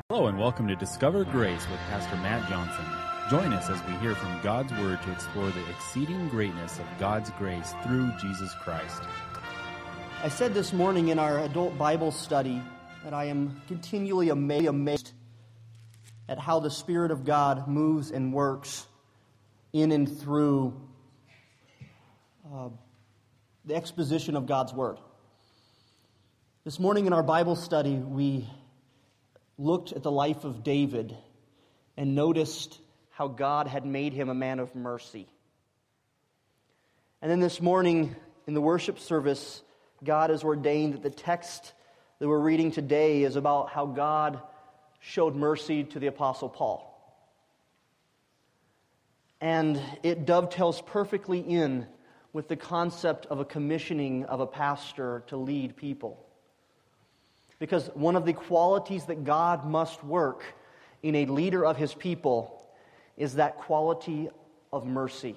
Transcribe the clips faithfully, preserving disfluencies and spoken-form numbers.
Hello and welcome to Discover Grace with Pastor Matt Johnson. Join us as we hear from God's Word to explore the exceeding greatness of God's grace through Jesus Christ. I said this morning in our adult Bible study that I am continually amazed at how the Spirit of God moves and works in and through uh, the exposition of God's Word. This morning in our Bible study, we looked at the life of David and noticed how God had made him a man of mercy. And then this morning in the worship service, God has ordained that the text that we're reading today is about how God showed mercy to the Apostle Paul. And it dovetails perfectly in with the concept of a commissioning of a pastor to lead people. Because one of the qualities that God must work in a leader of His people is that quality of mercy.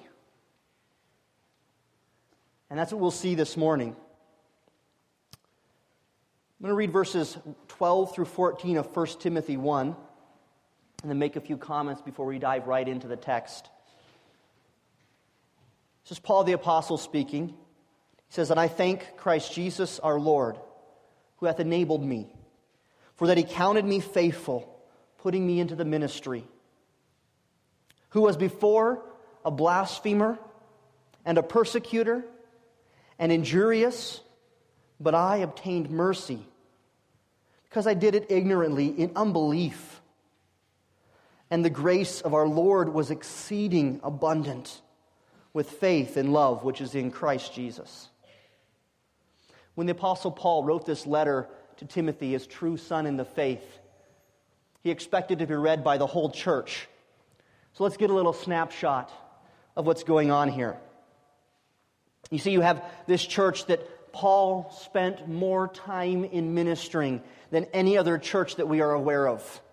And that's what we'll see this morning. I'm going to read verses twelve through fourteen of First Timothy one, and then make a few comments before we dive right into the text. This is Paul the Apostle speaking. He says, "And I thank Christ Jesus our Lord, who hath enabled me, for that He counted me faithful, putting me into the ministry, who was before a blasphemer and a persecutor and injurious, but I obtained mercy, because I did it ignorantly in unbelief. And the grace of our Lord was exceeding abundant with faith and love which is in Christ Jesus." When the Apostle Paul wrote this letter to Timothy, his true son in the faith, he expected to be read by the whole church. So let's get a little snapshot of what's going on here. You see, you have this church that Paul spent more time in ministering than any other church that we are aware of.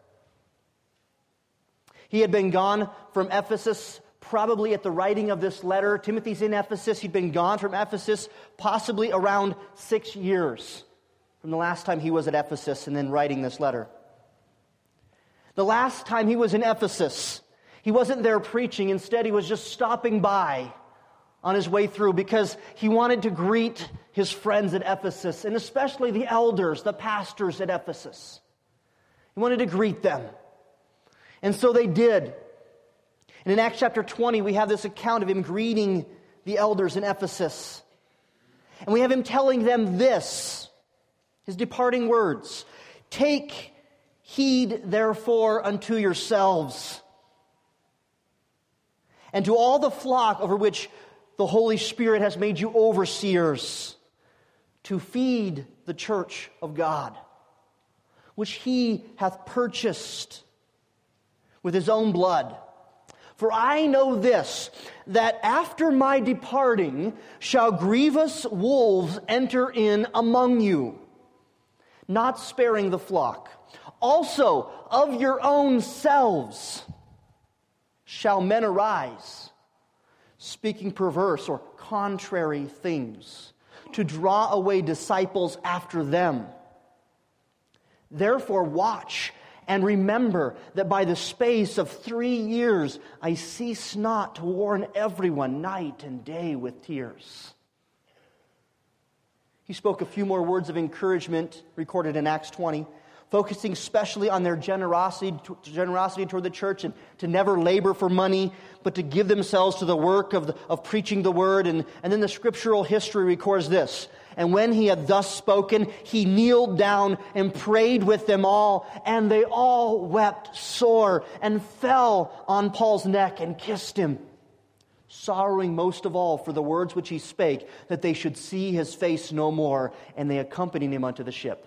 He had been gone from Ephesus probably at the writing of this letter. Timothy's in Ephesus. He'd been gone from Ephesus possibly around six years from the last time he was at Ephesus and then writing this letter. The last time he was in Ephesus, he wasn't there preaching. Instead, he was just stopping by on his way through because he wanted to greet his friends at Ephesus, and especially the elders, the pastors at Ephesus. He wanted to greet them. And so they did. And in Acts chapter twenty, we have this account of him greeting the elders in Ephesus. And we have him telling them this, his departing words: "Take heed, therefore, unto yourselves, and to all the flock over which the Holy Spirit has made you overseers, to feed the church of God, which He hath purchased with His own blood. For I know this, that after my departing shall grievous wolves enter in among you, not sparing the flock. Also of your own selves shall men arise, speaking perverse or contrary things, to draw away disciples after them. Therefore watch and remember that by the space of three years I cease not to warn everyone night and day with tears." He spoke a few more words of encouragement recorded in Acts twenty, focusing especially on their generosity, generosity toward the church, and to never labor for money, but to give themselves to the work of, the, of preaching the word. And, and then the scriptural history records this: "And when he had thus spoken, he kneeled down and prayed with them all, and they all wept sore and fell on Paul's neck and kissed him, sorrowing most of all for the words which he spake, that they should see his face no more. And they accompanied him unto the ship."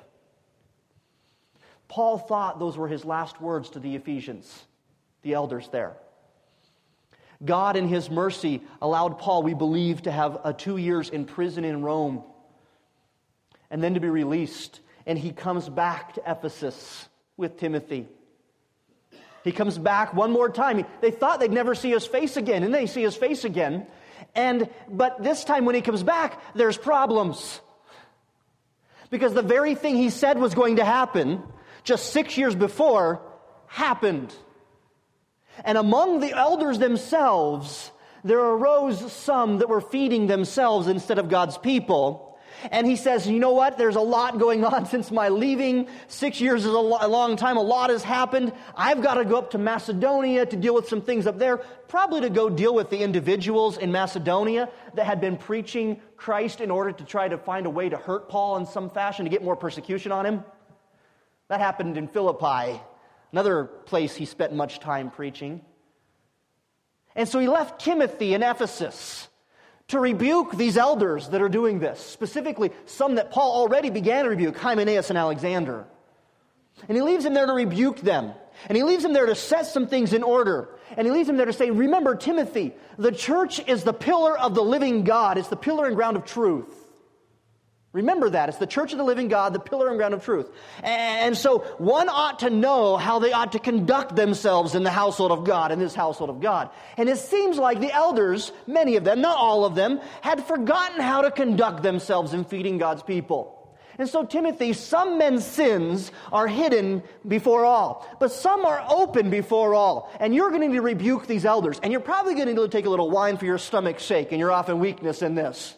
Paul thought those were his last words to the Ephesians, the elders there. God in His mercy allowed Paul, we believe, to have a two years in prison in Rome, and then to be released. And he comes back to Ephesus with Timothy. He comes back one more time. They thought they'd never see his face again, and they see his face again. And but this time when he comes back, there's problems. Because the very thing he said was going to happen just six years before, happened. And among the elders themselves, there arose some that were feeding themselves instead of God's people. And he says, you know what? There's a lot going on since my leaving. Six years is a, lo- a long time. A lot has happened. I've got to go up to Macedonia to deal with some things up there. Probably to go deal with the individuals in Macedonia that had been preaching Christ in order to try to find a way to hurt Paul in some fashion, to get more persecution on him. That happened in Philippi, another place he spent much time preaching. And so he left Timothy in Ephesus to rebuke these elders that are doing this, specifically some that Paul already began to rebuke, Hymenaeus and Alexander. And he leaves him there to rebuke them. And he leaves him there to set some things in order. And he leaves him there to say, remember, Timothy, the church is the pillar of the living God. It's the pillar and ground of truth. Remember that. It's the church of the living God, the pillar and ground of truth. And so one ought to know how they ought to conduct themselves in the household of God, in this household of God. And it seems like the elders, many of them, not all of them, had forgotten how to conduct themselves in feeding God's people. And so, Timothy, some men's sins are hidden before all, but some are open before all. And you're going to need to rebuke these elders. And you're probably going to need to take a little wine for your stomach's sake, and you're often weakness in this.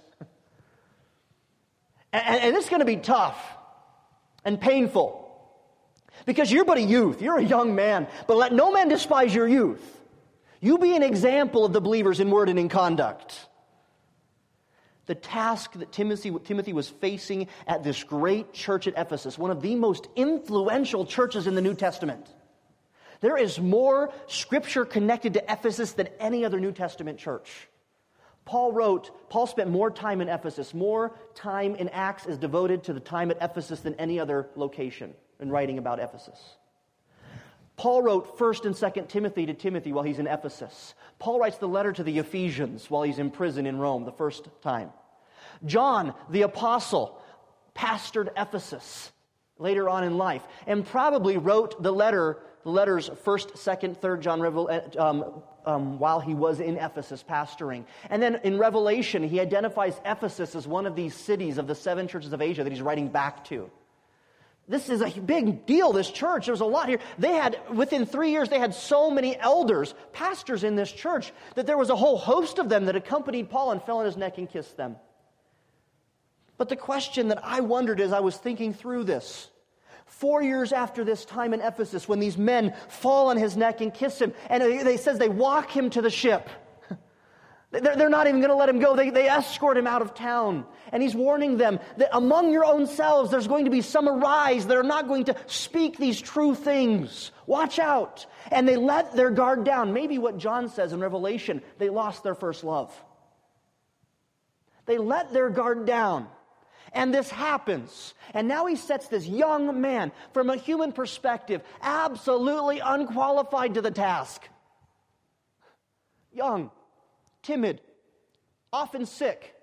And it's going to be tough and painful because you're but a youth. You're a young man. But let no man despise your youth. You be an example of the believers in word and in conduct. The task that Timothy, Timothy was facing at this great church at Ephesus, one of the most influential churches in the New Testament. There is more scripture connected to Ephesus than any other New Testament church. Paul wrote, Paul spent more time in Ephesus. More time in Acts is devoted to the time at Ephesus than any other location in writing about Ephesus. Paul wrote First and Second Timothy to Timothy while he's in Ephesus. Paul writes the letter to the Ephesians while he's in prison in Rome the first time. John, the apostle, pastored Ephesus later on in life and probably wrote the letter, the letters First, Second, Third John, um, Um, while he was in Ephesus pastoring. And then in Revelation, he identifies Ephesus as one of these cities of the seven churches of Asia that he's writing back to. This is a big deal, this church. There's a lot here. They had, within three years, they had so many elders, pastors in this church, that there was a whole host of them that accompanied Paul and fell on his neck and kissed them. But the question that I wondered as I was thinking through this, Four years after this time in Ephesus, when these men fall on his neck and kiss him, and they says they walk him to the ship. They're, they're not even going to let him go. They, they escort him out of town. And he's warning them that among your own selves, there's going to be some arise that are not going to speak these true things. Watch out. And they let their guard down. Maybe what John says in Revelation, they lost their first love. They let their guard down. And this happens. And now he sets this young man, from a human perspective, absolutely unqualified to the task. Young, timid, often sick.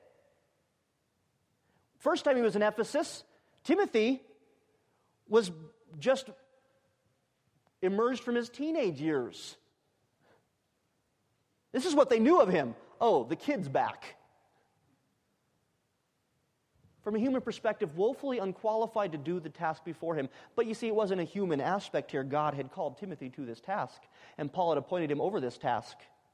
First time he was in Ephesus, Timothy was just emerged from his teenage years. This is what they knew of him. Oh, the kid's back. From a human perspective, woefully unqualified to do the task before him. But you see, it wasn't a human aspect here. God had called Timothy to this task, and Paul had appointed him over this task.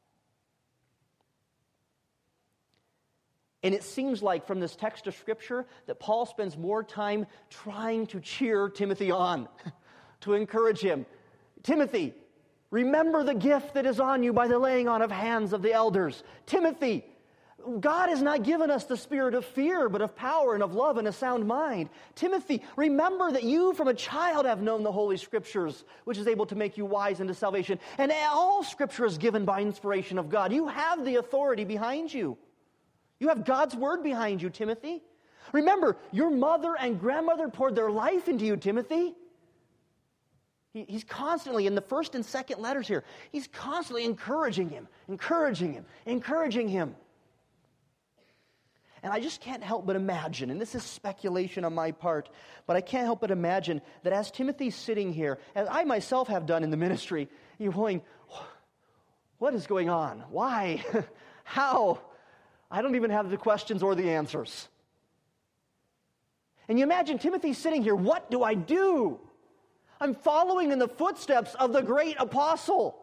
And it seems like from this text of Scripture that Paul spends more time trying to cheer Timothy on, to encourage him. Timothy, remember the gift that is on you by the laying on of hands of the elders. Timothy, God has not given us the spirit of fear, but of power and of love and a sound mind. Timothy, remember that you from a child have known the Holy Scriptures, which is able to make you wise unto salvation. And all Scripture is given by inspiration of God. You have the authority behind you. You have God's word behind you, Timothy. Remember, your mother and grandmother poured their life into you, Timothy. He, he's constantly, in the first and second letters here, he's constantly encouraging him, encouraging him, encouraging him. And I just can't help but imagine, and this is speculation on my part, but I can't help but imagine that as Timothy's sitting here, as I myself have done in the ministry, you're going, what is going on? Why? How? I don't even have the questions or the answers. And you imagine Timothy sitting here, what do I do? I'm following in the footsteps of the great apostle.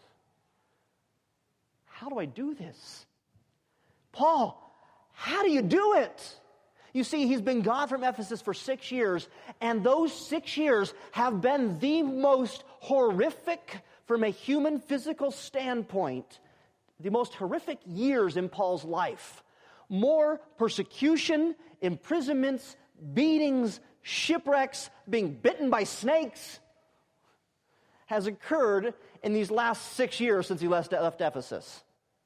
How do I do this? Paul, how do you do it? You see, he's been gone from Ephesus for six years, and those six years have been the most horrific, from a human physical standpoint, the most horrific years in Paul's life. More persecution, imprisonments, beatings, shipwrecks, being bitten by snakes has occurred in these last six years since he left, left Ephesus.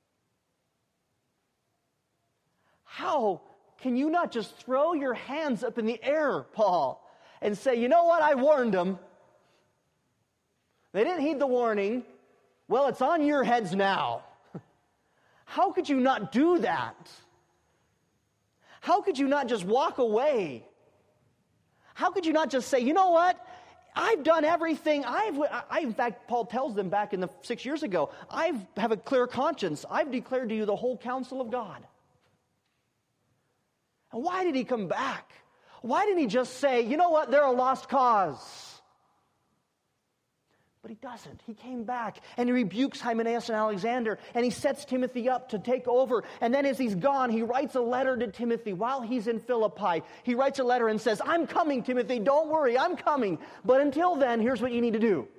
How can you not just throw your hands up in the air, Paul, and say, you know what, I warned them. They didn't heed the warning. Well, it's on your heads now. How could you not do that? How could you not just walk away? How could you not just say, you know what? I've done everything. I've, I, in fact, Paul tells them back in the six years ago, I have a clear conscience. I've declared to you the whole counsel of God. And why did he come back? Why didn't he just say, you know what, they're a lost cause? But he doesn't. He came back and he rebukes Hymenaeus and Alexander, and he sets Timothy up to take over. And then as he's gone, he writes a letter to Timothy while he's in Philippi. He writes a letter and says, I'm coming, Timothy, don't worry, I'm coming. But until then, here's what you need to do.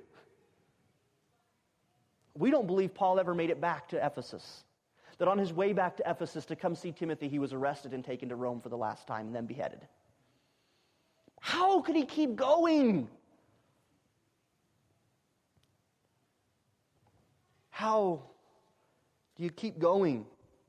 We don't believe Paul ever made it back to Ephesus. That on his way back to Ephesus to come see Timothy, he was arrested and taken to Rome for the last time and then beheaded. How could he keep going? How do you keep going?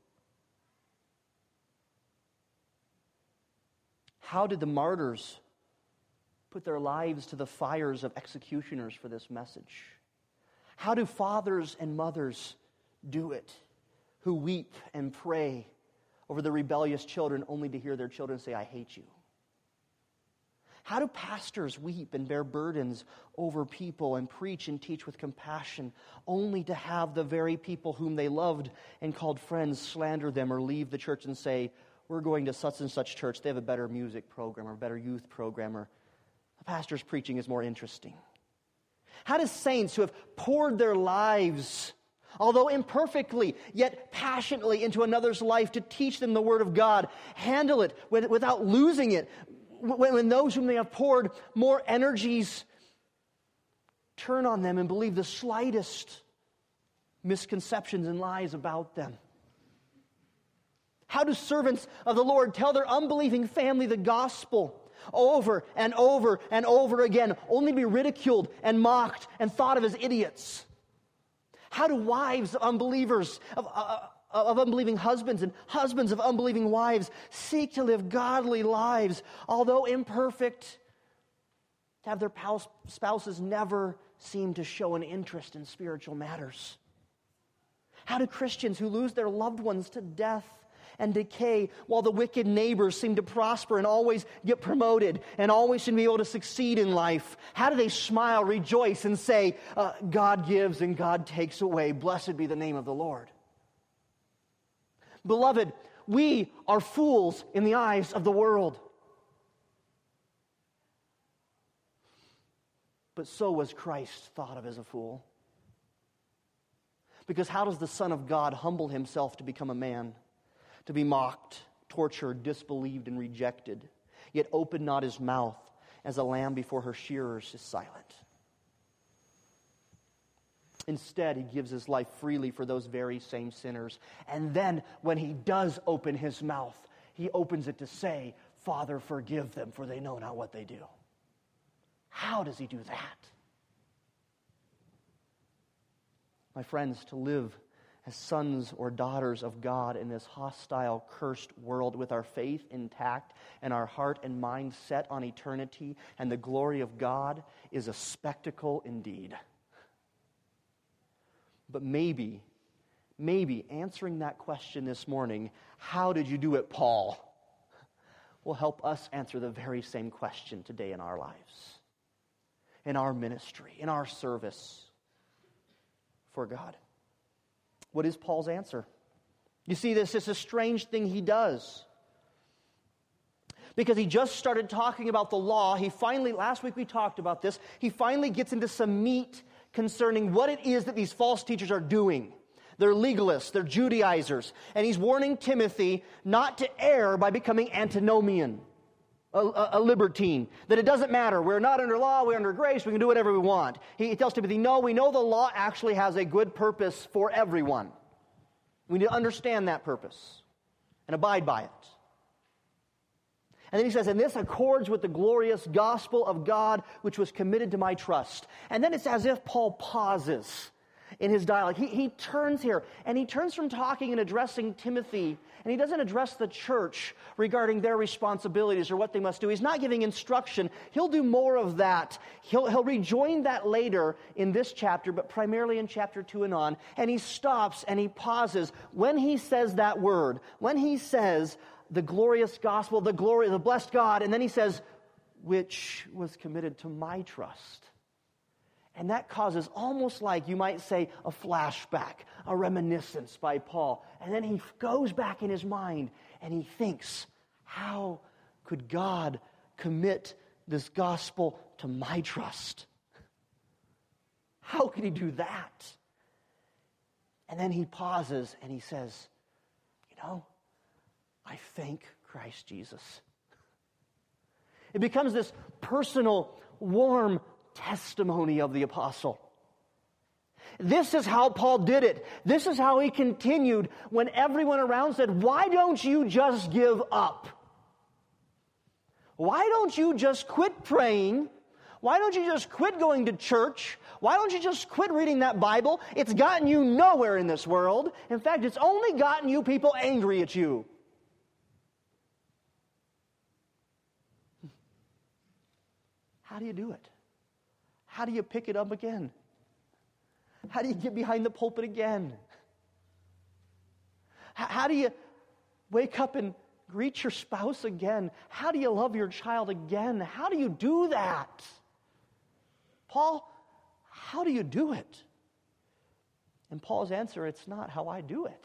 How did the martyrs put their lives to the fires of executioners for this message? How do fathers and mothers do it, who weep and pray over the rebellious children only to hear their children say, I hate you? How do pastors weep and bear burdens over people and preach and teach with compassion only to have the very people whom they loved and called friends slander them or leave the church and say, we're going to such and such church, they have a better music program or a better youth program, or the pastor's preaching is more interesting? How do saints who have poured their lives, although imperfectly, yet passionately, into another's life to teach them the Word of God, handle it without losing it, when those whom they have poured more energies turn on them and believe the slightest misconceptions and lies about them? How do servants of the Lord tell their unbelieving family the gospel over and over and over again, only to be ridiculed and mocked and thought of as idiots? How do wives of unbelievers, of, uh, of unbelieving husbands and husbands of unbelieving wives seek to live godly lives, although imperfect, to have their spouses never seem to show an interest in spiritual matters? How do Christians who lose their loved ones to death and decay, while the wicked neighbors seem to prosper and always get promoted and always seem to be able to succeed in life, how do they smile, rejoice, and say, uh, God gives and God takes away, blessed be the name of the Lord? Beloved, we are fools in the eyes of the world. But so was Christ thought of as a fool. Because how does the Son of God humble himself to become a man? To be mocked, tortured, disbelieved, and rejected, yet opened not his mouth, as a lamb before her shearers is silent. Instead, he gives his life freely for those very same sinners. And then, when he does open his mouth, he opens it to say, Father, forgive them, for they know not what they do. How does he do that? My friends, to live as sons or daughters of God in this hostile, cursed world with our faith intact and our heart and mind set on eternity and the glory of God is a spectacle indeed. But maybe, maybe answering that question this morning, how did you do it, Paul, will help us answer the very same question today in our lives, in our ministry, in our service for God. What is Paul's answer? You see, this is a strange thing he does. Because he just started talking about the law. He finally, last week we talked about this, he finally gets into some meat concerning what it is that these false teachers are doing. They're legalists, they're Judaizers. And he's warning Timothy not to err by becoming antinomian, a, a, a libertine. That it doesn't matter. We're not under law, we're under grace, we can do whatever we want. He, he tells Timothy, no, we know the law actually has a good purpose for everyone. We need to understand that purpose and abide by it. And then he says, and this accords with the glorious gospel of God, which was committed to my trust. And then it's as if Paul pauses in his dialogue. He, he turns here, and he turns from talking and addressing Timothy, and he doesn't address the church regarding their responsibilities or what they must do. He's not giving instruction. He'll do more of that. He'll, he'll rejoin that later in this chapter, but primarily in chapter two and on. And he stops and he pauses. When he says that word, when he says the glorious gospel, the glory, the blessed God, and then he says, which was committed to my trust. And that causes almost like, you might say, a flashback, a reminiscence by Paul. And then he goes back in his mind and he thinks, how could God commit this gospel to my trust? How could he do that? And then he pauses and he says, you know, I thank Christ Jesus. It becomes this personal, warm testimony of the apostle. This is how Paul did it. This is how he continued when everyone around said, why don't you just give up? Why don't you just quit praying? Why don't you just quit going to church? Why don't you just quit reading that Bible? It's gotten you nowhere in this world. In fact, it's only gotten you people angry at you. How do you do it? How do you pick it up again? How do you get behind the pulpit again? How do you wake up and greet your spouse again? How do you love your child again? How do you do that? Paul, how do you do it? And Paul's answer, it's not how I do it.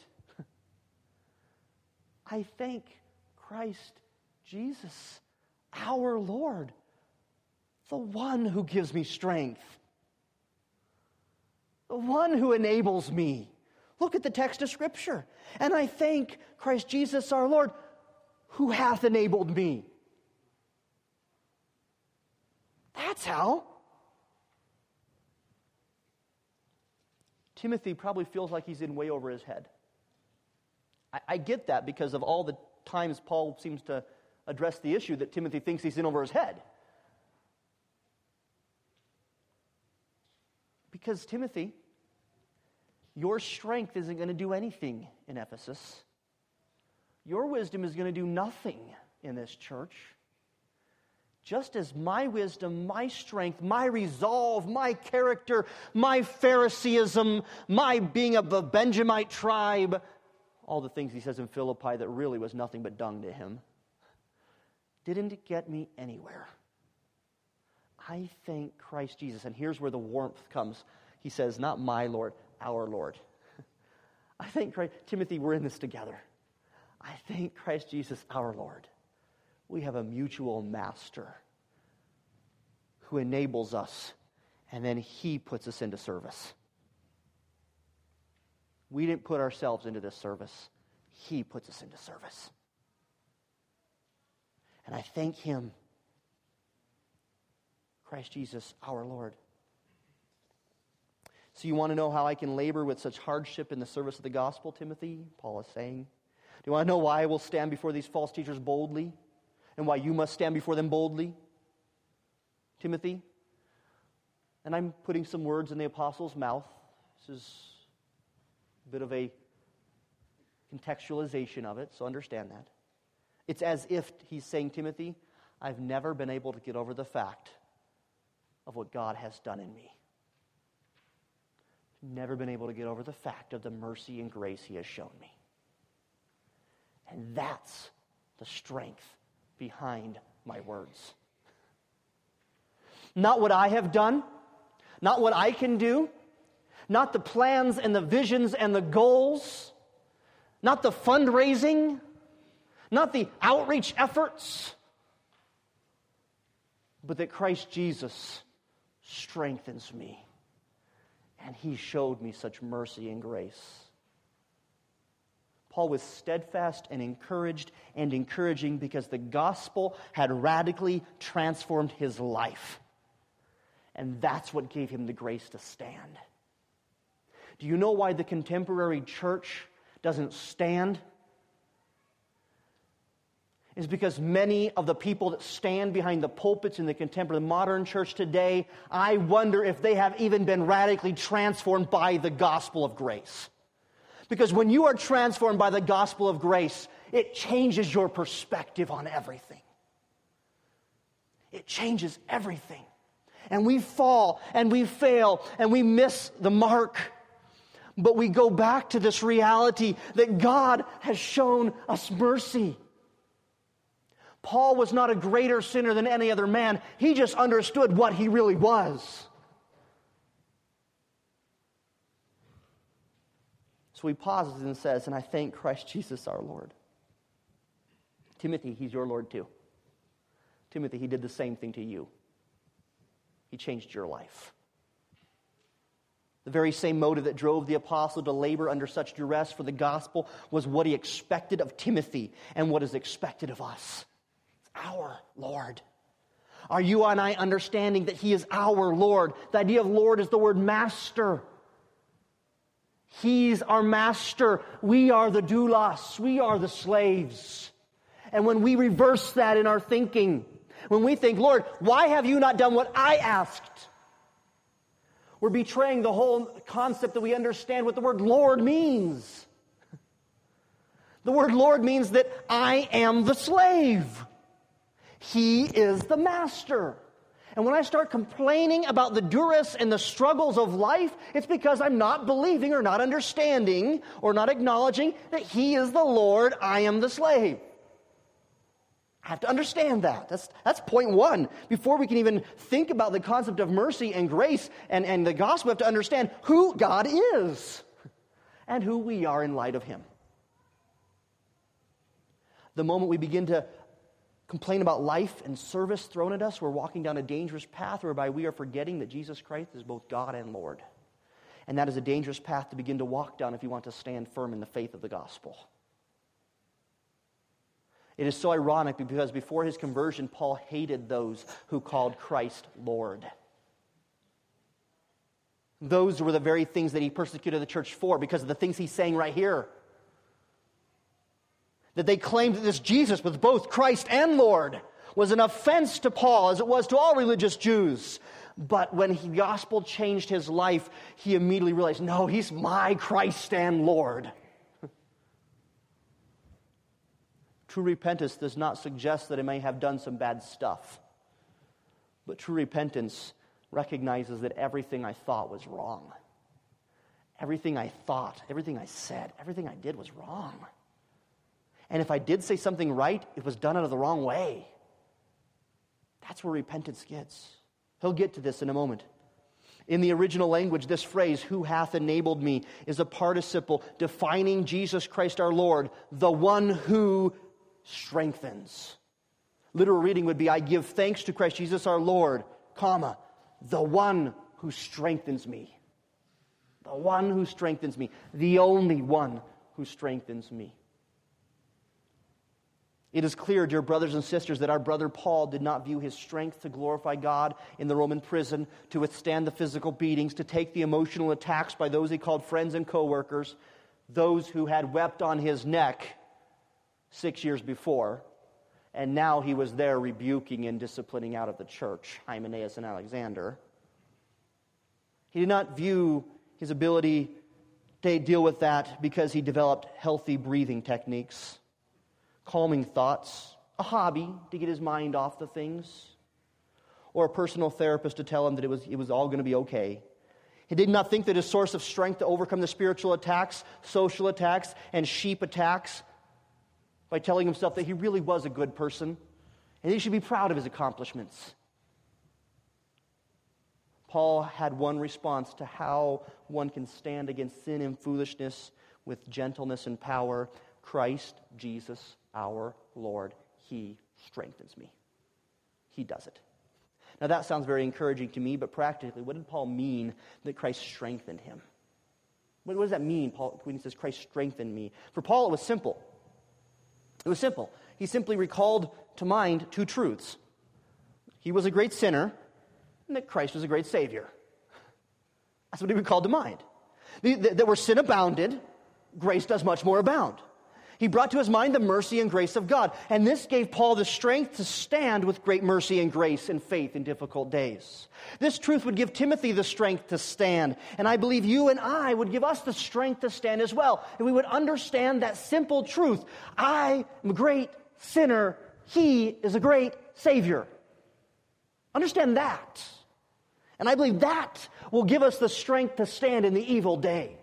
I thank Christ Jesus, our Lord, the one who gives me strength, the one who enables me. Look at the text of Scripture. And I thank Christ Jesus our Lord, who hath enabled me. That's how. Timothy probably feels like he's in way over his head. I, I get that because of all the times Paul seems to address the issue that Timothy thinks he's in over his head. Because, Timothy, your strength isn't going to do anything in Ephesus. Your wisdom is going to do nothing in this church. Just as my wisdom, my strength, my resolve, my character, my Phariseeism, my being of the Benjamite tribe, all the things he says in Philippi that really was nothing but dung to him, didn't get me anywhere. I thank Christ Jesus. And here's where the warmth comes. He says, not my Lord, our Lord. I thank Christ. Timothy, we're in this together. I thank Christ Jesus, our Lord. We have a mutual master who enables us, and then he puts us into service. We didn't put ourselves into this service. He puts us into service. And I thank him, Christ Jesus, our Lord. So you want to know how I can labor with such hardship in the service of the gospel, Timothy? Paul is saying. Do you want to know why I will stand before these false teachers boldly? And why you must stand before them boldly? Timothy? And I'm putting some words in the apostle's mouth. This is a bit of a contextualization of it, so understand that. It's as if he's saying, Timothy, I've never been able to get over the fact of what God has done in me. Never been able to get over the fact of the mercy and grace he has shown me. And that's the strength behind my words. Not what I have done, not what I can do, not the plans and the visions and the goals, not the fundraising, not the outreach efforts, but that Christ Jesus strengthens me. And He showed me such mercy and grace. Paul was steadfast and encouraged and encouraging because the gospel had radically transformed his life. And that's what gave him the grace to stand. Do you know why the contemporary church doesn't stand? It's because many of the people that stand behind the pulpits in the contemporary modern church today, I wonder if they have even been radically transformed by the gospel of grace. Because when you are transformed by the gospel of grace, it changes your perspective on everything. It changes everything. And we fall, and we fail, and we miss the mark. But we go back to this reality that God has shown us mercy. Paul was not a greater sinner than any other man. He just understood what he really was. So he pauses and says, and I thank Christ Jesus our Lord. Timothy, He's your Lord too. Timothy, He did the same thing to you. He changed your life. The very same motive that drove the apostle to labor under such duress for the gospel was what he expected of Timothy and what is expected of us. It's our Lord. Are you and I understanding that He is our Lord? The idea of Lord is the word master. He's our master. We are the doulos. We are the slaves. And when we reverse that in our thinking, when we think, Lord, why have you not done what I asked? We're betraying the whole concept that we understand what the word Lord means. The word Lord means that I am the slave. He is the master. And when I start complaining about the duress and the struggles of life, it's because I'm not believing or not understanding or not acknowledging that He is the Lord, I am the slave. I have to understand that. That's, that's point one. Before we can even think about the concept of mercy and grace and, and the gospel, we have to understand who God is and who we are in light of Him. The moment we begin to complain about life and service thrown at us, we're walking down a dangerous path whereby we are forgetting that Jesus Christ is both God and Lord. And that is a dangerous path to begin to walk down if you want to stand firm in the faith of the gospel. It is so ironic because before his conversion, Paul hated those who called Christ Lord. Those were the very things that he persecuted the church for because of the things he's saying right here. That they claimed that this Jesus was both Christ and Lord was an offense to Paul as it was to all religious Jews. But when the gospel changed his life, he immediately realized, no, He's my Christ and Lord. True repentance does not suggest that I may have done some bad stuff. But true repentance recognizes that everything I thought was wrong. Everything I thought, everything I said, everything I did was wrong. And if I did say something right, it was done out of the wrong way. That's where repentance gets. He'll get to this in a moment. In the original language, this phrase, who hath enabled me, is a participle defining Jesus Christ our Lord, the one who strengthens. Literal reading would be, I give thanks to Christ Jesus our Lord, comma, the one who strengthens me. The one who strengthens me. The only one who strengthens me. It is clear, dear brothers and sisters, that our brother Paul did not view his strength to glorify God in the Roman prison, to withstand the physical beatings, to take the emotional attacks by those he called friends and co-workers, those who had wept on his neck six years before, and now he was there rebuking and disciplining out of the church, Hymenaeus and Alexander. He did not view his ability to deal with that because he developed healthy breathing techniques, calming thoughts, a hobby to get his mind off the things, or a personal therapist to tell him that it was, it was all going to be okay. He did not think that his source of strength to overcome the spiritual attacks, social attacks, and sheep attacks by telling himself that he really was a good person and he should be proud of his accomplishments. Paul had one response to how one can stand against sin and foolishness with gentleness and power. Christ Jesus our Lord, He strengthens me. He does it. Now that sounds very encouraging to me, but practically, what did Paul mean that Christ strengthened him? What, what does that mean, Paul, when he says Christ strengthened me? For Paul, it was simple. It was simple. He simply recalled to mind two truths. He was a great sinner, and that Christ was a great Savior. That's what he recalled to mind. That where sin abounded, grace does much more abound. He brought to his mind the mercy and grace of God. And this gave Paul the strength to stand with great mercy and grace and faith in difficult days. This truth would give Timothy the strength to stand. And I believe you and I would give us the strength to stand as well. And we would understand that simple truth. I am a great sinner. He is a great Savior. Understand that. And I believe that will give us the strength to stand in the evil day.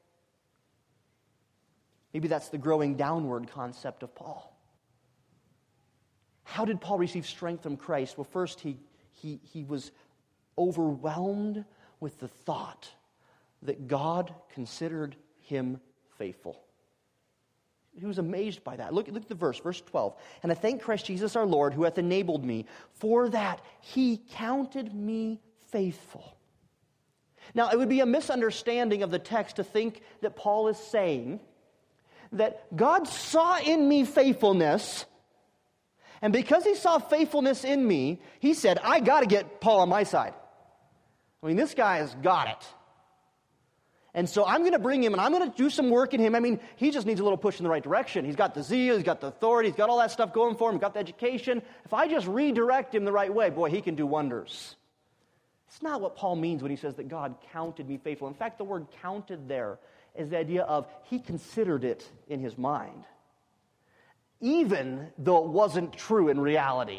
Maybe that's the growing downward concept of Paul. How did Paul receive strength from Christ? Well, first, he, he, he was overwhelmed with the thought that God considered him faithful. He was amazed by that. Look, look at the verse, verse twelve. And I thank Christ Jesus our Lord, who hath enabled me, for that he counted me faithful. Now, it would be a misunderstanding of the text to think that Paul is saying that God saw in me faithfulness, and because he saw faithfulness in me, he said, I got to get Paul on my side. I mean, this guy has got it. And so I'm going to bring him, and I'm going to do some work in him. I mean, he just needs a little push in the right direction. He's got the zeal, he's got the authority, he's got all that stuff going for him, he's got the education. If I just redirect him the right way, boy, he can do wonders. It's not what Paul means when he says that God counted me faithful. In fact, the word counted there is the idea of he considered it in his mind, even though it wasn't true in reality.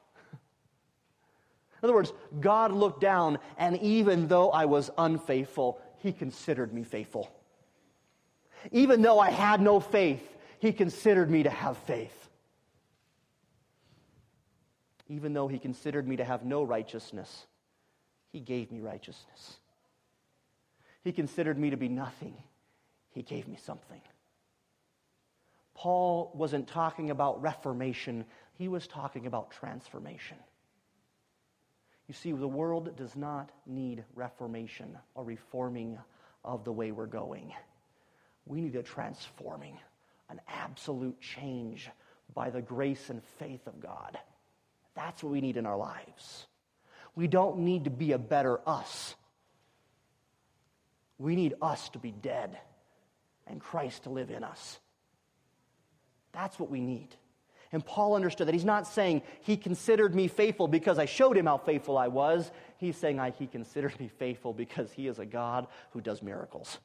In other words, God looked down, and even though I was unfaithful, he considered me faithful. Even though I had no faith, he considered me to have faith. Even though he considered me to have no righteousness, he gave me righteousness. He considered me to be nothing. He gave me something. Paul wasn't talking about reformation. He was talking about transformation. You see, the world does not need reformation or reforming of the way we're going. We need a transforming, an absolute change by the grace and faith of God. That's what we need in our lives. We don't need to be a better us. We need us to be dead and Christ to live in us. That's what we need. And Paul understood that. He's not saying he considered me faithful because I showed him how faithful I was. He's saying I, he considered me faithful because he is a God who does miracles.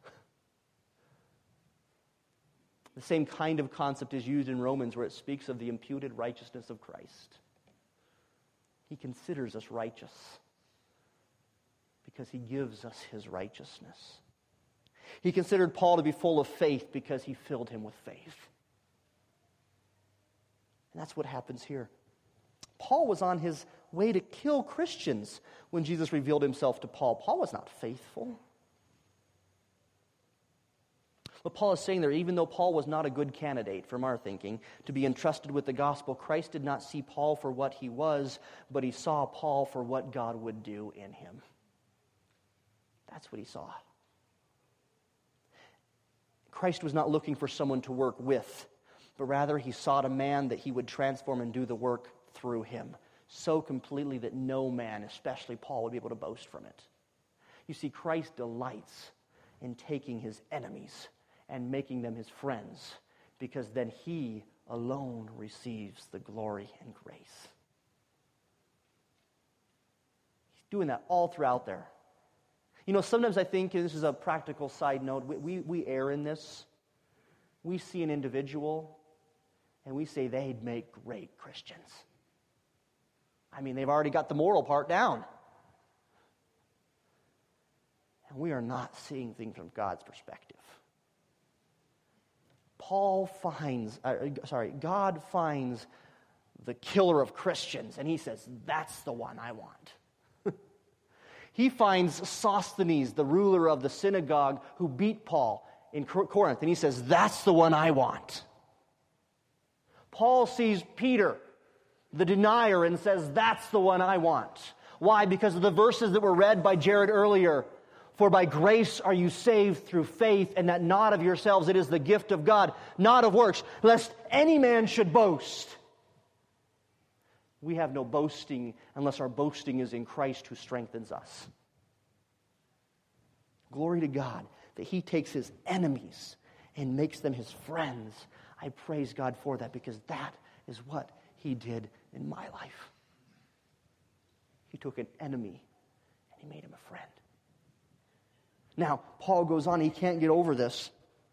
The same kind of concept is used in Romans where it speaks of the imputed righteousness of Christ. He considers us righteous because he gives us his righteousness. He considered Paul to be full of faith because he filled him with faith. And that's what happens here. Paul was on his way to kill Christians when Jesus revealed himself to Paul. Paul was not faithful. What Paul is saying there, even though Paul was not a good candidate, from our thinking, to be entrusted with the gospel, Christ did not see Paul for what he was, but he saw Paul for what God would do in him. That's what he saw. Christ was not looking for someone to work with, but rather he sought a man that he would transform and do the work through him, so completely that no man, especially Paul, would be able to boast from it. You see, Christ delights in taking his enemies and making them his friends, because then he alone receives the glory and grace. He's doing that all throughout there. You know, sometimes I think, and this is a practical side note, we, we, we err in this. We see an individual, and we say they'd make great Christians. I mean, they've already got the moral part down. And we are not seeing things from God's perspective. Paul finds, uh, sorry, God finds the killer of Christians, and he says, that's the one I want. He finds Sosthenes, the ruler of the synagogue, who beat Paul in Corinth, and he says, that's the one I want. Paul sees Peter, the denier, and says, that's the one I want. Why? Because of the verses that were read by Jared earlier. For by grace are you saved through faith, and that not of yourselves, it is the gift of God, not of works, lest any man should boast. We have no boasting unless our boasting is in Christ who strengthens us. Glory to God that He takes His enemies and makes them His friends. I praise God for that, because that is what He did in my life. He took an enemy and He made him a friend. Now, Paul goes on, he can't get over this.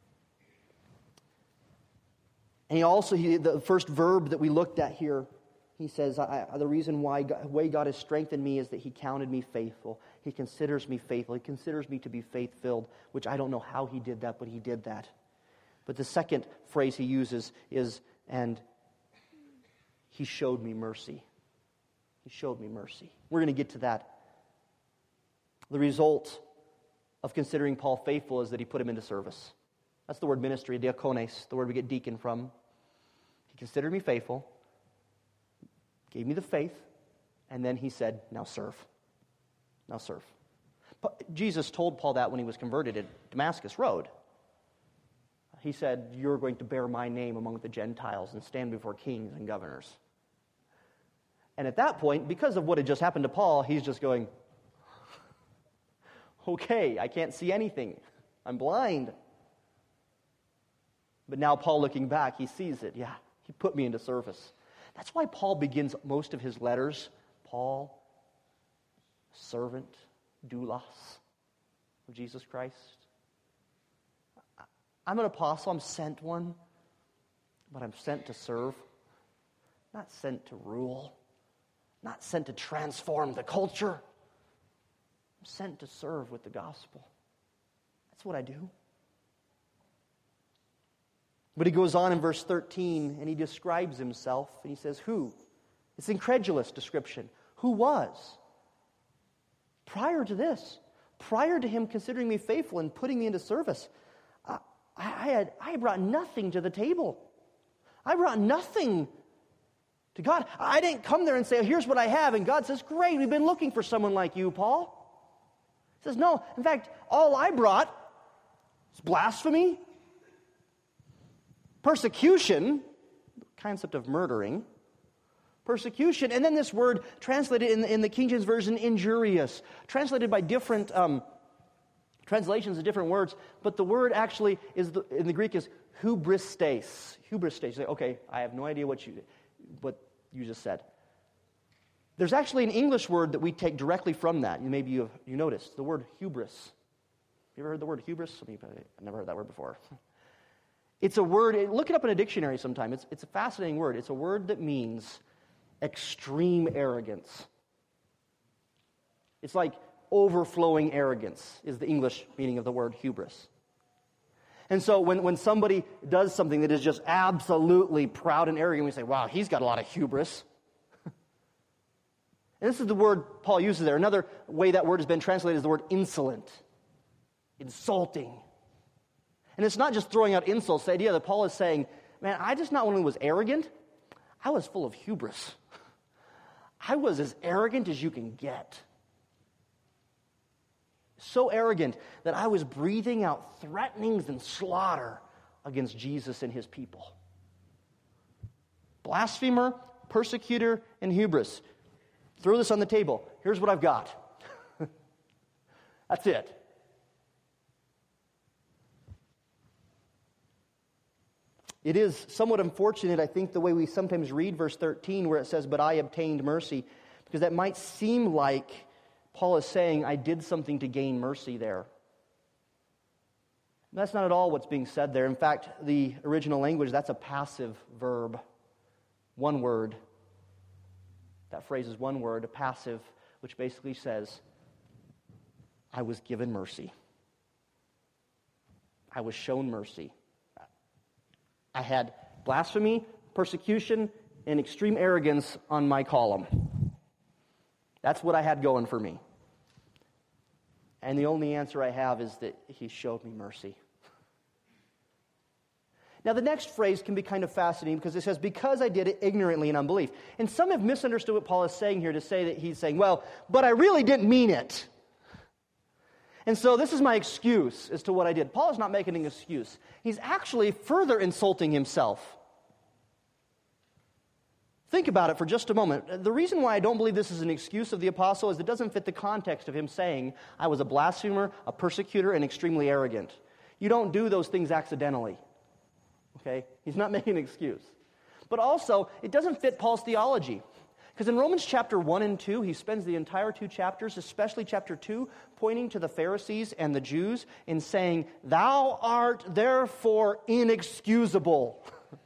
And he also, he, the first verb that we looked at here, he says, I, I, the reason why God, way God has strengthened me is that He counted me faithful. He considers me faithful. He considers me to be faith-filled, which I don't know how He did that, but He did that. But the second phrase he uses is, and He showed me mercy. He showed me mercy. We're going to get to that. The result of considering Paul faithful is that he put him into service. That's the word ministry, diakones, the word we get deacon from. He considered me faithful, gave me the faith, and then he said, now serve. Now serve. Jesus told Paul that when he was converted at Damascus Road. He said, you're going to bear my name among the Gentiles and stand before kings and governors. And at that point, because of what had just happened to Paul, he's just going, okay, I can't see anything. I'm blind. But now Paul, looking back, he sees it. Yeah, He put me into service. That's why Paul begins most of his letters, Paul, servant, doulos of Jesus Christ. I'm an apostle, I'm sent one, but I'm sent to serve, not sent to rule, not sent to transform the culture. I'm sent to serve with the gospel. That's what I do. But he goes on in verse thirteen and he describes himself and he says, who? It's an incredulous description. Who was? Prior to this, prior to him considering me faithful and putting me into service, I, I, had, I brought nothing to the table. I brought nothing to God. I didn't come there and say, here's what I have. And God says, great, we've been looking for someone like you, Paul. He says, no, in fact, all I brought is blasphemy, persecution, the concept of murdering, persecution, and then this word translated in the, in the King James Version, injurious, translated by different um, translations of different words, but the word actually is the, in the Greek is hubristes. Hubristes. Say, okay, I have no idea what you what you just said. There's actually an English word that we take directly from that. You maybe you have you noticed the word hubris. You ever heard the word hubris? Some of you probably, I've never heard that word before. It's a word. Look it up in a dictionary sometime. It's it's a fascinating word. It's a word that means extreme arrogance. It's like overflowing arrogance is the English meaning of the word hubris. And so when, when somebody does something that is just absolutely proud and arrogant, we say, wow, he's got a lot of hubris. And this is the word Paul uses there. Another way that word has been translated is the word insolent, insulting. And it's not just throwing out insults. The idea that Paul is saying, man, I just not only was arrogant, I was full of hubris. I was as arrogant as you can get. So arrogant that I was breathing out threatenings and slaughter against Jesus and his people. Blasphemer, persecutor, and hubris. Throw this on the table. Here's what I've got. That's it. It is somewhat unfortunate, I think, the way we sometimes read verse thirteen where it says, but I obtained mercy, because that might seem like Paul is saying, I did something to gain mercy there. That's not at all what's being said there. In fact, the original language, that's a passive verb. One word. That phrase is one word, a passive, which basically says, I was given mercy. I was shown mercy. I had blasphemy, persecution, and extreme arrogance on my column. That's what I had going for me. And the only answer I have is that he showed me mercy. Now, the next phrase can be kind of fascinating because it says, because I did it ignorantly in unbelief. And some have misunderstood what Paul is saying here to say that he's saying, well, but I really didn't mean it. And so this is my excuse as to what I did. Paul is not making an excuse. He's actually further insulting himself. Think about it for just a moment. The reason why I don't believe this is an excuse of the apostle is it doesn't fit the context of him saying, I was a blasphemer, a persecutor, and extremely arrogant. You don't do those things accidentally. Okay? He's not making an excuse. But also, it doesn't fit Paul's theology. Because in Romans chapter one and two, he spends the entire two chapters, especially chapter two, pointing to the Pharisees and the Jews and saying, thou art therefore inexcusable.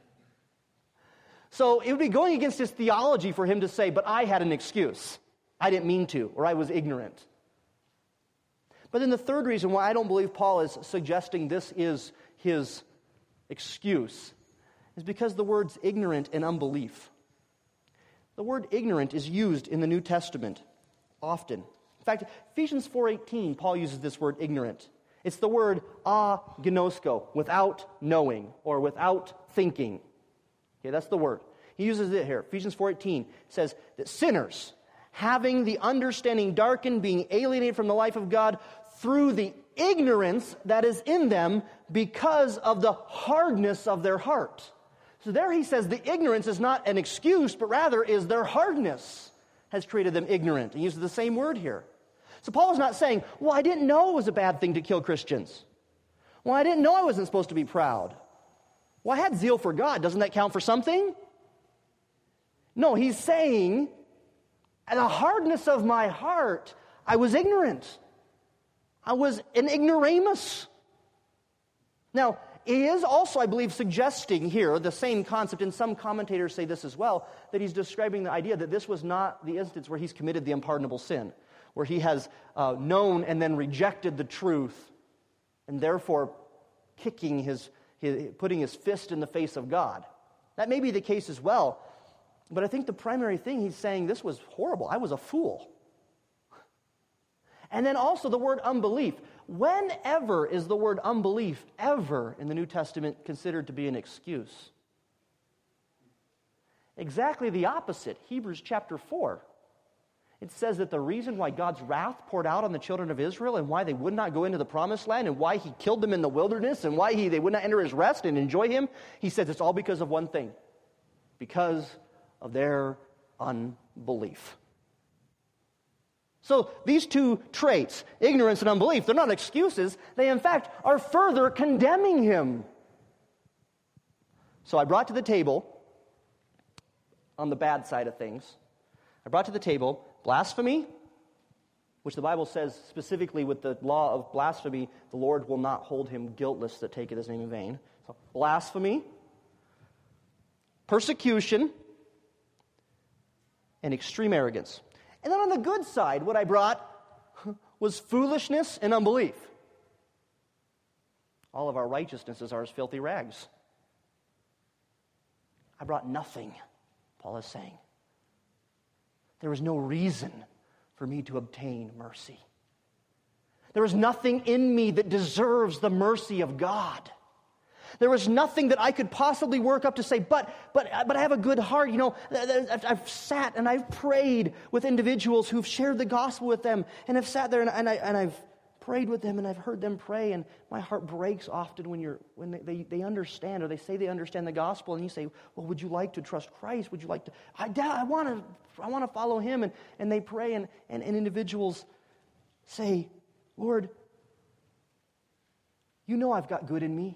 So it would be going against his theology for him to say, but I had an excuse. I didn't mean to, or I was ignorant. But then the third reason why I don't believe Paul is suggesting this is his excuse is because the words ignorant and unbelief. The word ignorant is used in the New Testament often. In fact, Ephesians four eighteen, Paul uses this word ignorant. It's the word agnosko, without knowing or without thinking. Okay, that's the word. He uses it here. Ephesians four eighteen says that sinners, having the understanding darkened, being alienated from the life of God through the ignorance that is in them because of the hardness of their heart. So there he says the ignorance is not an excuse, but rather is their hardness has created them ignorant. He uses the same word here. So Paul is not saying, well, I didn't know it was a bad thing to kill Christians. Well, I didn't know I wasn't supposed to be proud. Well, I had zeal for God. Doesn't that count for something? No, he's saying, at the hardness of my heart, I was ignorant. I was an ignoramus. Now, it is also, I believe, suggesting here the same concept, and some commentators say this as well, that he's describing the idea that this was not the instance where he's committed the unpardonable sin, where he has uh, known and then rejected the truth, and therefore kicking his, his, putting his fist in the face of God. That may be the case as well, but I think the primary thing he's saying, this was horrible. I was a fool. And then also the word unbelief. Whenever is the word unbelief ever in the New Testament considered to be an excuse? Exactly the opposite. Hebrews chapter four. It says that the reason why God's wrath poured out on the children of Israel and why they would not go into the promised land and why he killed them in the wilderness and why he, they would not enter his rest and enjoy him, he says it's all because of one thing. Because of their unbelief. So these two traits, ignorance and unbelief, they're not excuses. They, in fact, are further condemning him. So I brought to the table, on the bad side of things, I brought to the table blasphemy, which the Bible says specifically with the law of blasphemy, the Lord will not hold him guiltless that taketh his name in vain. So blasphemy, persecution, and extreme arrogance. And then on the good side, what I brought was foolishness and unbelief. All of our righteousnesses are as filthy rags. I brought nothing, Paul is saying. There was no reason for me to obtain mercy. There is nothing in me that deserves the mercy of God. There was nothing that I could possibly work up to say, but but but I have a good heart. You know, I've sat and I've prayed with individuals who've shared the gospel with them, and I've sat there and, and I and I've prayed with them and I've heard them pray, and my heart breaks often when you're when they, they, they understand or they say they understand the gospel, and you say, well, would you like to trust Christ? Would you like to? I I want to I want to follow Him, and and they pray, and and, and individuals say, Lord, you know I've got good in me.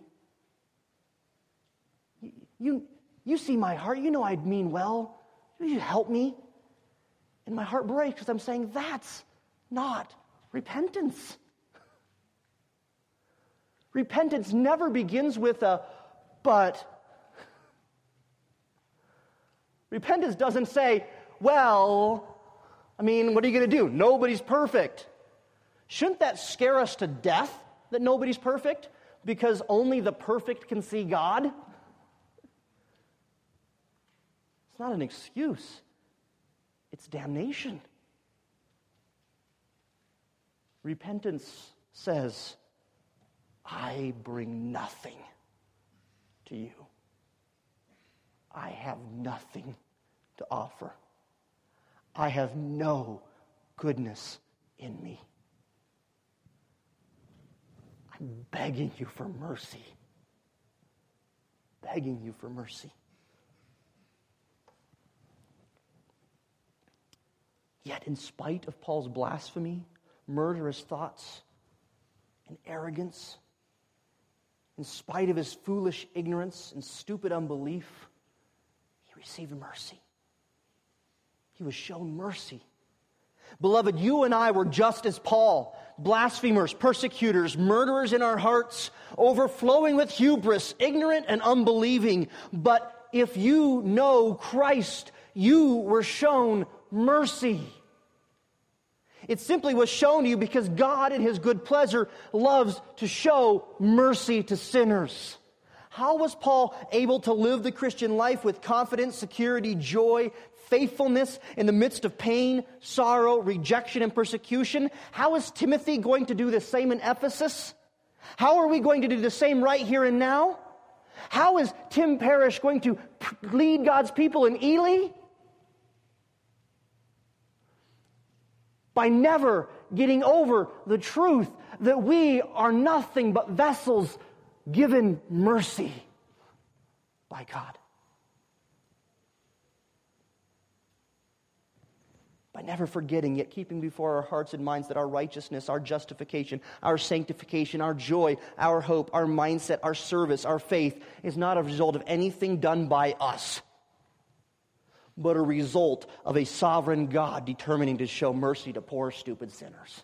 You, you see my heart. You know I mean well. You help me. And my heart breaks because I'm saying that's not repentance. Repentance never begins with a but. Repentance doesn't say, well, I mean, what are you going to do? Nobody's perfect. Shouldn't that scare us to death that nobody's perfect? Because only the perfect can see God? It's not an excuse. It's damnation. Repentance says, I bring nothing to you. I have nothing to offer. I have no goodness in me. I'm begging you for mercy. Begging you for mercy. Yet in spite of Paul's blasphemy, murderous thoughts, and arrogance, in spite of his foolish ignorance and stupid unbelief, he received mercy. He was shown mercy. Beloved, you and I were just as Paul, blasphemers, persecutors, murderers in our hearts, overflowing with hubris, ignorant and unbelieving. But if you know Christ, you were shown mercy. It simply was shown to you because God in His good pleasure loves to show mercy to sinners. How was Paul able to live the Christian life with confidence, security, joy, faithfulness in the midst of pain, sorrow, rejection, and persecution? How is Timothy going to do the same in Ephesus? How are we going to do the same right here and now? How is Tim Parrish going to lead God's people in Ely? By never getting over the truth that we are nothing but vessels given mercy by God. By never forgetting, yet keeping before our hearts and minds that our righteousness, our justification, our sanctification, our joy, our hope, our mindset, our service, our faith is not a result of anything done by us, but a result of a sovereign God determining to show mercy to poor, stupid sinners.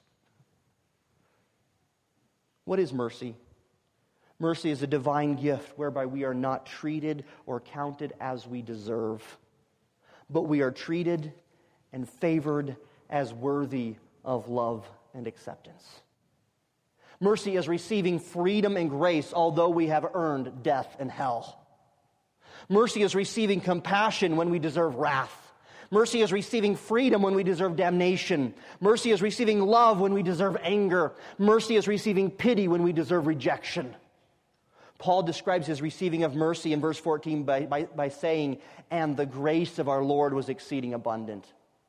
What is mercy? Mercy is a divine gift whereby we are not treated or counted as we deserve, but we are treated and favored as worthy of love and acceptance. Mercy is receiving freedom and grace, although we have earned death and hell. Mercy is receiving compassion when we deserve wrath. Mercy is receiving freedom when we deserve damnation. Mercy is receiving love when we deserve anger. Mercy is receiving pity when we deserve rejection. Paul describes his receiving of mercy in verse fourteen by, by, by saying, "And the grace of our Lord was exceeding abundant."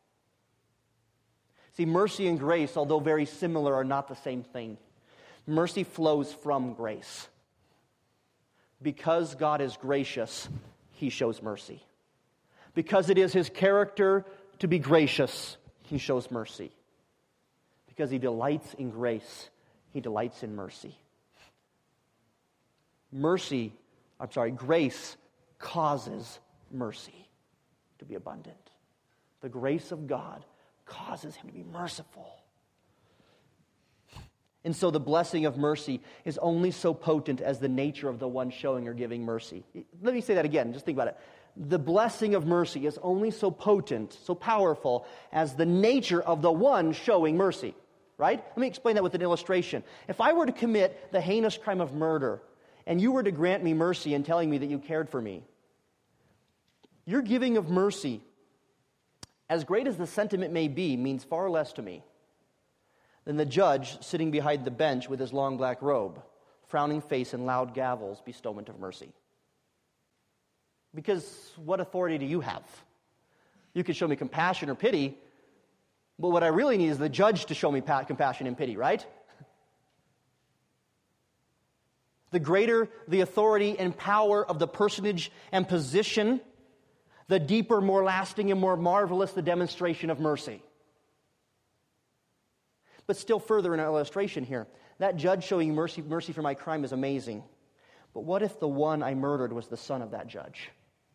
See, mercy and grace, although very similar, are not the same thing. Mercy flows from grace. Because God is gracious, He shows mercy. Because it is His character to be gracious, He shows mercy. Because He delights in grace, He delights in mercy. Mercy, I'm sorry, grace causes mercy to be abundant. The grace of God causes Him to be merciful. And so the blessing of mercy is only so potent as the nature of the one showing or giving mercy. Let me say that again, just think about it. The blessing of mercy is only so potent, so powerful, as the nature of the one showing mercy. Right? Let me explain that with an illustration. If I were to commit the heinous crime of murder, and you were to grant me mercy in telling me that you cared for me, your giving of mercy, as great as the sentiment may be, means far less to me than the judge sitting behind the bench with his long black robe, frowning face and loud gavel's bestowment of mercy. Because what authority do you have? You can show me compassion or pity, but what I really need is the judge to show me compassion and pity, right? The greater the authority and power of the personage and position, the deeper, more lasting, and more marvelous the demonstration of mercy. But still further in our illustration here, that judge showing mercy, mercy for my crime is amazing. But what if the one I murdered was the son of that judge?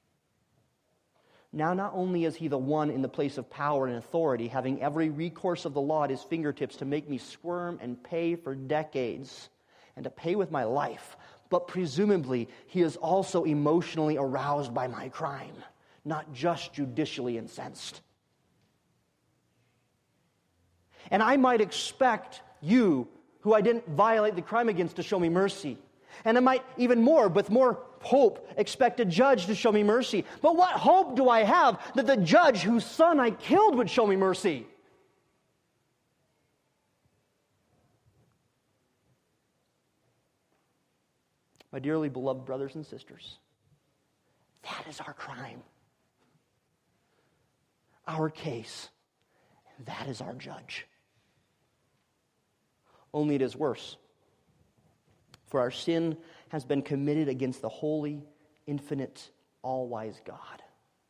Now not only is he the one in the place of power and authority, having every recourse of the law at his fingertips to make me squirm and pay for decades, and to pay with my life, but presumably he is also emotionally aroused by my crime, not just judicially incensed. And I might expect you, who I didn't violate the crime against, to show me mercy. And I might even more, with more hope, expect a judge to show me mercy. But what hope do I have that the judge whose son I killed would show me mercy? My dearly beloved brothers and sisters, that is our crime. Our case. And that is our judge. Only it is worse. For our sin has been committed against the holy, infinite, all-wise God.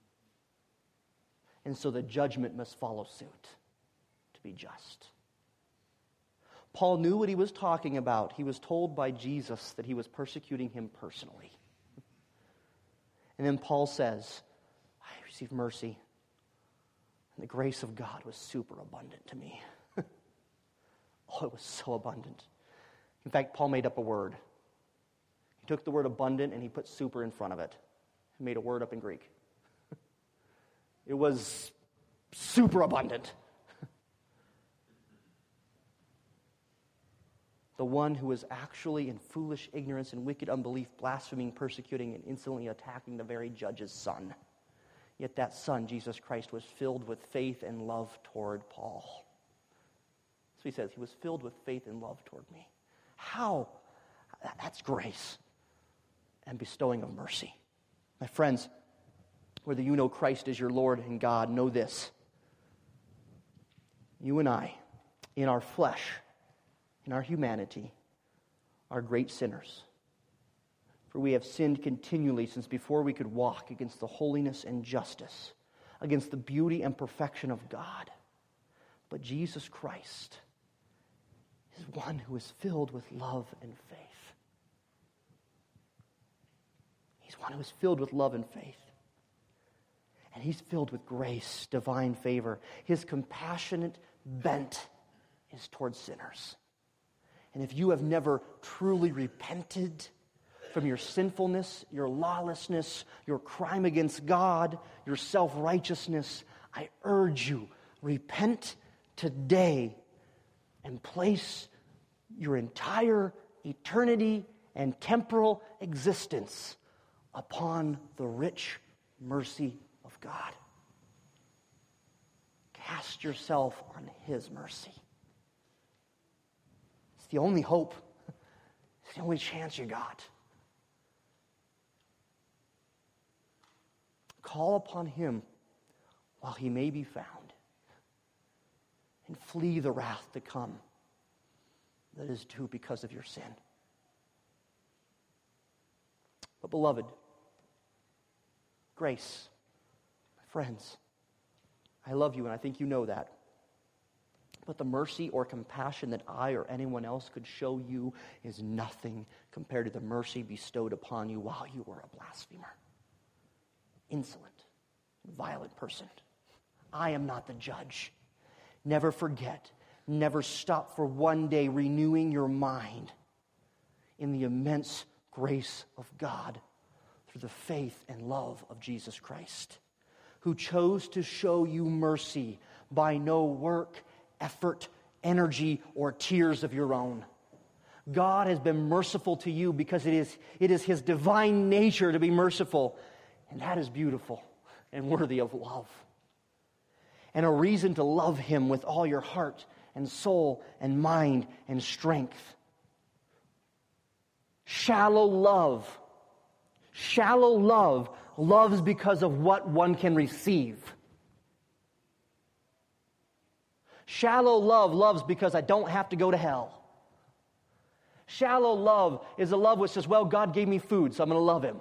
And so the judgment must follow suit to be just. Paul knew what he was talking about. He was told by Jesus that he was persecuting him personally. And then Paul says, I received mercy, and the grace of God was super abundant to me. Oh, it was so abundant. In fact, Paul made up a word. He took the word abundant and he put super in front of it. He made a word up in Greek. It was super abundant. The one who was actually in foolish ignorance and wicked unbelief, blaspheming, persecuting, and insolently attacking the very judge's son. Yet that son, Jesus Christ, was filled with faith and love toward Paul. So he says, he was filled with faith and love toward me. How? That's grace and bestowing of mercy. My friends, whether you know Christ as your Lord and God, know this. You and I, in our flesh, in our humanity, are great sinners. For we have sinned continually since before we could walk against the holiness and justice, against the beauty and perfection of God. But Jesus Christ is one who is filled with love and faith. He's one who is filled with love and faith. And he's filled with grace, divine favor. His compassionate bent is towards sinners. And if you have never truly repented from your sinfulness, your lawlessness, your crime against God, your self-righteousness, I urge you, repent today and place your entire eternity and temporal existence upon the rich mercy of God. Cast yourself on his mercy. It's the only hope. It's the only chance you got. Call upon him while he may be found, and flee the wrath to come that is due because of your sin. But beloved, grace, my friends, I love you and I think you know that. But the mercy or compassion that I or anyone else could show you is nothing compared to the mercy bestowed upon you while you were a blasphemer, insolent, violent person. I am not the judge. Never forget, never stop for one day renewing your mind in the immense grace of God through the faith and love of Jesus Christ, who chose to show you mercy by no work, effort, energy, or tears of your own. God has been merciful to you because it is, it is his divine nature to be merciful, and that is beautiful and worthy of love. And a reason to love him with all your heart and soul and mind and strength. Shallow love. Shallow love loves because of what one can receive. Shallow love loves because I don't have to go to hell. Shallow love is a love which says, well, God gave me food, so I'm going to love him.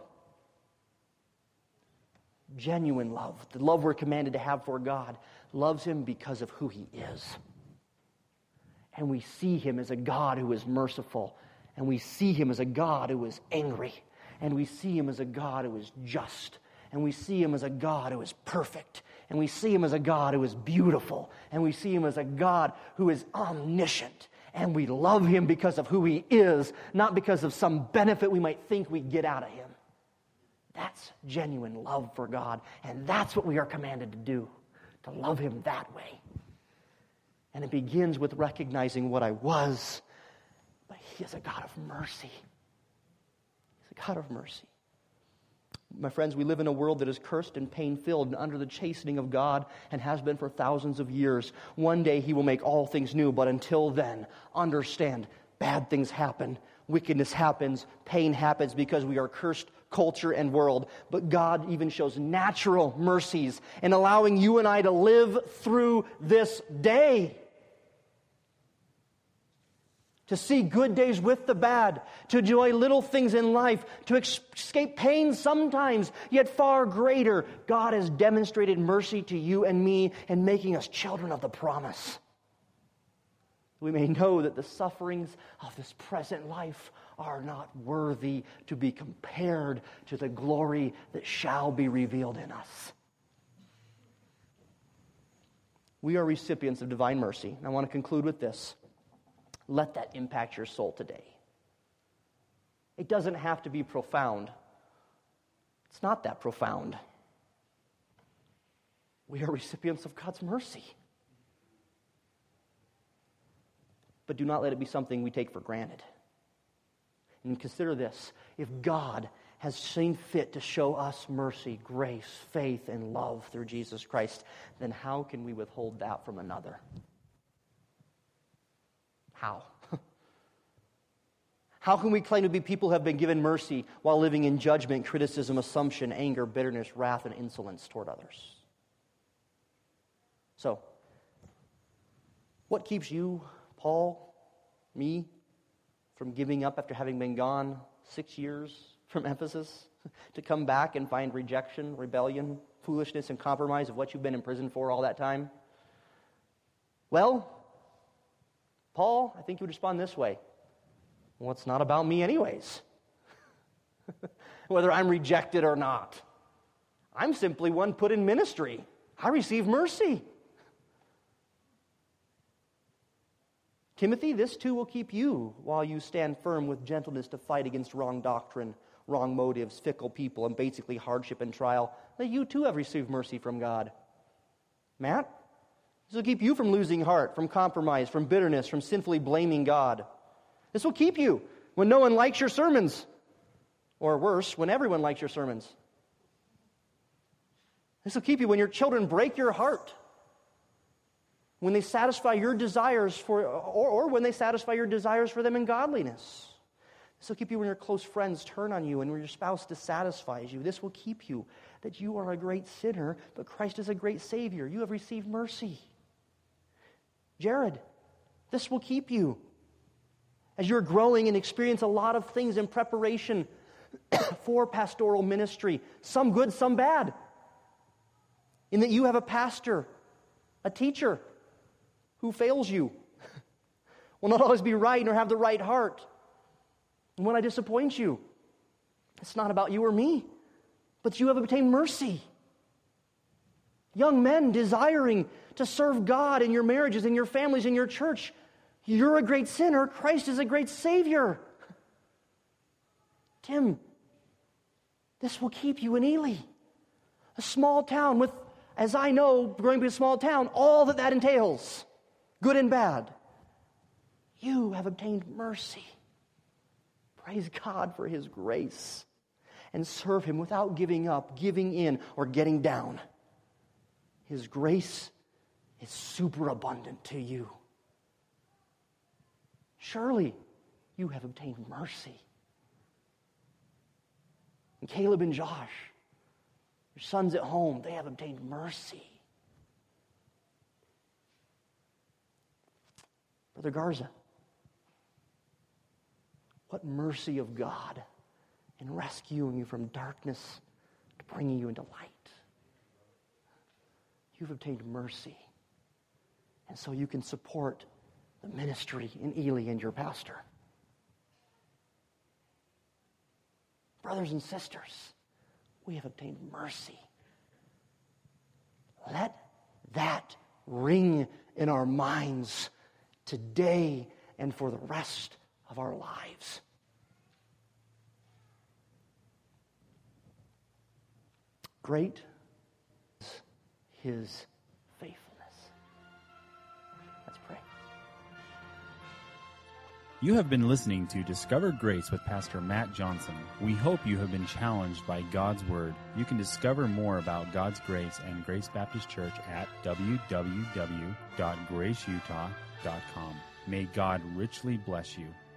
Genuine love, the love we're commanded to have for God, loves him because of who he is. And we see him as a God who is merciful. And we see him as a God who is angry. And we see him as a God who is just. And we see him as a God who is perfect. And we see him as a God who is beautiful. And we see him as a God who is omniscient. And we love him because of who he is, not because of some benefit we might think we get out of him. That's genuine love for God. And that's what we are commanded to do, to love him that way. And it begins with recognizing what I was, but he is a God of mercy. He's a God of mercy. My friends, we live in a world that is cursed and pain-filled and under the chastening of God and has been for thousands of years. One day he will make all things new, but until then, understand bad things happen. Wickedness happens. Pain happens because we are cursed culture and world. But God even shows natural mercies in allowing you and I to live through this day. To see good days with the bad, to enjoy little things in life, to escape pain sometimes, yet far greater. God has demonstrated mercy to you and me in making us children of the promise. We may know that the sufferings of this present life are not worthy to be compared to the glory that shall be revealed in us. We are recipients of divine mercy. And I want to conclude with this. Let that impact your soul today. It doesn't have to be profound. It's not that profound. We are recipients of God's mercy. But do not let it be something we take for granted. And consider this. If God has seen fit to show us mercy, grace, faith, and love through Jesus Christ, then how can we withhold that from another? How? How can we claim to be people who have been given mercy while living in judgment, criticism, assumption, anger, bitterness, wrath, and insolence toward others? So, what keeps you, Paul, me, from giving up after having been gone six years from Ephesus to come back and find rejection, rebellion, foolishness, and compromise of what you've been in prison for all that time? Well, Paul, I think you would respond this way. Well, it's not about me anyways. Whether I'm rejected or not. I'm simply one put in ministry. I receive mercy. Timothy, this too will keep you while you stand firm with gentleness to fight against wrong doctrine, wrong motives, fickle people, and basically hardship and trial. That you too have received mercy from God. Matt, this will keep you from losing heart, from compromise, from bitterness, from sinfully blaming God. This will keep you when no one likes your sermons. Or worse, when everyone likes your sermons. This will keep you when your children break your heart. When they satisfy your desires for, or, or when they satisfy your desires for them in godliness. This will keep you when your close friends turn on you and when your spouse dissatisfies you. This will keep you that you are a great sinner, but Christ is a great Savior. You have received mercy. Jared, this will keep you as you're growing and experience a lot of things in preparation for pastoral ministry. Some good, some bad. In that you have a pastor, a teacher, who fails you, will not always be right nor have the right heart. And when I disappoint you, it's not about you or me, but you have obtained mercy. Young men desiring to serve God in your marriages, in your families, in your church, you're a great sinner. Christ is a great Savior. Tim, this will keep you in Ely, a small town with, as I know, growing up in a small town, all that that entails, good and bad. You have obtained mercy. Praise God for His grace. And serve Him without giving up, giving in, or getting down. His grace is superabundant to you. Surely you have obtained mercy. And Caleb and Josh, your sons at home, they have obtained mercy. Brother Garza, what mercy of God in rescuing you from darkness to bringing you into light. You've obtained mercy. And so you can support the ministry in Ely and your pastor. Brothers and sisters, we have obtained mercy. Let that ring in our minds today and for the rest of our lives. Great is His faithfulness. Let's pray. You have been listening to Discover Grace with Pastor Matt Johnson. We hope you have been challenged by God's Word. You can discover more about God's grace and Grace Baptist Church at w w w dot grace utah dot com. May God richly bless you.